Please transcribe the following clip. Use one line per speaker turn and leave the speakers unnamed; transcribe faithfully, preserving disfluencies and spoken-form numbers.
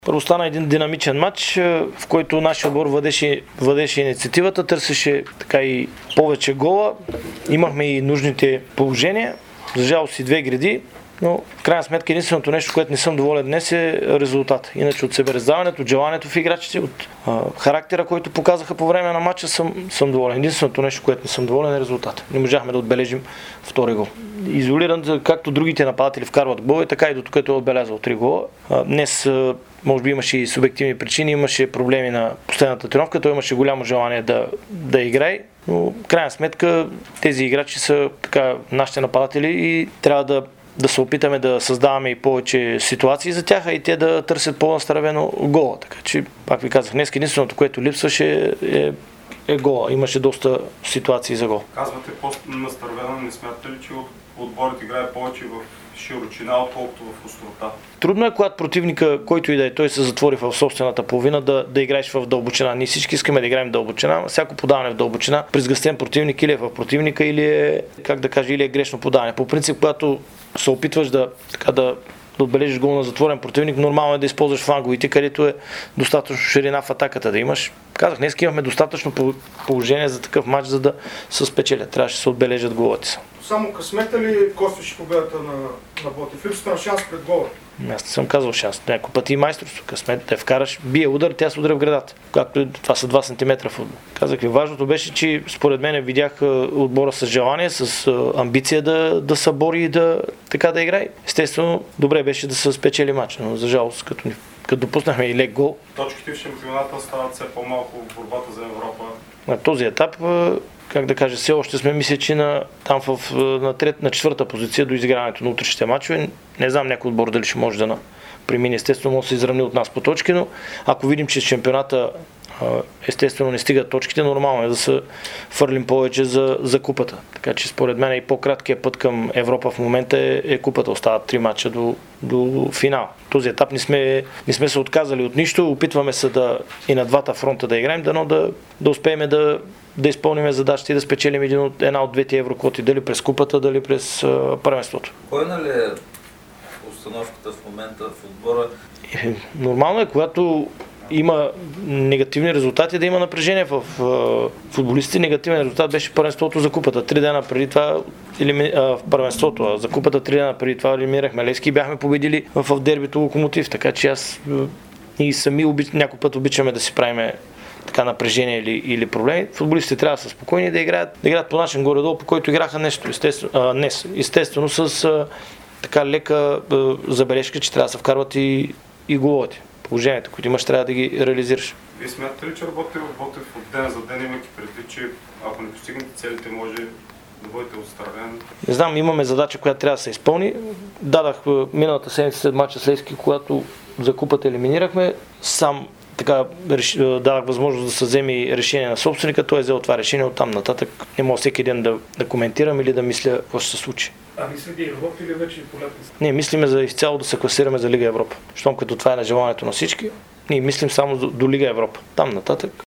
Първо стана един динамичен матч, в който нашия отбор въдеше, въдеше инициативата, търсеше така и повече гола. Имахме и нужните положения. За жалост и две гради, но в крайна сметка единственото нещо, което не съм доволен днес е резултат. Иначе от себераздаването, от желанието в играчите, от а, характера, който показаха по време на матча, съм, съм доволен. Единственото нещо, което не съм доволен е резултат. Не можахме да отбележим втори гол. Изолиран, както другите нападатели вкарват голове, така и до тук е отбелязал три гола. А, днес а, може би имаше и субективни причини, имаше проблеми на последната тренировка, той имаше голямо желание да, да играе, но в крайна сметка тези играчи са така нашите нападатели и трябва да да се опитаме да създаваме и повече ситуации за тях, а и те да търсят по-настървено гола. Така че, пак ви казах, днес единственото, което липсваше е, е гола. Имаше доста ситуации за гол.
Казвате по-настървено, не смятате ли, че отборът играе повече в широчина, отколкото в острота?
Трудно е, когато противника, който и да е, той се затвори в собствената половина, да, да играеш в дълбочина. Ние всички искаме да играем в дълбочина, всяко подаване в дълбочина, при сгъстен противник или е в противника, или е, как да кажа, или е грешно подаване. По принцип, когато се опитваш да, така, да, да отбележиш гол на затворен противник, нормално е да използваш фланговите, където е достатъчно ширина в атаката да имаш. Казах, днес имахме достатъчно положение за такъв матч, за да се спечелят. Трябваше да се отбележат голите са.
Само късмета ли костваше победата на, на Ботев? Липсата на шанс пред гола?
Аз не съм казал шанс. Няколко пъти и майсторство. Късмет, те вкараш, бие удар, тя се удря в градата. Както това са два сантиметра футбол. Казах ви, важното беше, че според мен видях отбора с желание, с амбиция да, да се бори и да, така да играе. Естествено, добре беше да се спечели матч, но за жалост, като, като допуснахме и лек гол.
Точките в шампионата стават все по-малко в борбата за Европа.
На този етап, как да кажа, все още сме мисля, че на, там в, на, трет, на четвърта позиция до изиграването на утрешните мачове. Не знам някой отбор дали ще може да премине. Естествено, може да се изравни от нас по точки, но ако видим, че шампионата естествено не стигат точките, нормално е да се фърлим повече за, за купата. Така че според мен и по-краткият път към Европа в момента е, е купата. Остават три мача до, до финал. Този етап не сме, не сме се отказали от нищо, опитваме се да и на двата фронта да играем, дано да, да успеем да, да изпълним задачите и да спечелим един от, една от двете евроквоти, дали през купата, дали през а, първенството.
Кой нали е установката в момента в отбора?
Е, нормално е, когато има негативни резултати, да има напрежение в uh, футболистите. Негативен резултат беше първенството за купата. Три дена преди това елими... uh, в първенството, а за купата три дена преди това елиминирахме Левски и бяхме победили в дербито Локомотив. Така че аз uh, и сами обич... някой път обичаме да си правиме така напрежение или, или проблеми. Футболистите трябва да са спокойни да играят, да играят по начин горе-долу, по който играха нещо, естествено, uh, днес. Естествено с uh, така лека uh, забележка, че трябва да се вкарват и, и головете. Положението, които имаш, трябва да ги реализираш.
Вие смятате ли, че работите в Ботев от ден за ден, имайки предвид, че ако не постигнете целите, може да бъдете отстранен? Не
знам, имаме задача, която трябва да се изпълни. Дадах миналата седмица след мача с Левски, когато за купата елиминирахме, сам така дадах възможност да се вземе решение на собственика, той е взел това решение, оттам нататък не мога всеки ден да, да коментирам или да мисля какво ще се случи.
А мислите и Европа или вече полетни?
Не, мислиме за изцяло да се класираме за Лига Европа. Щом като това е на желанието на всички, ние мислим само до, до Лига Европа. Там нататък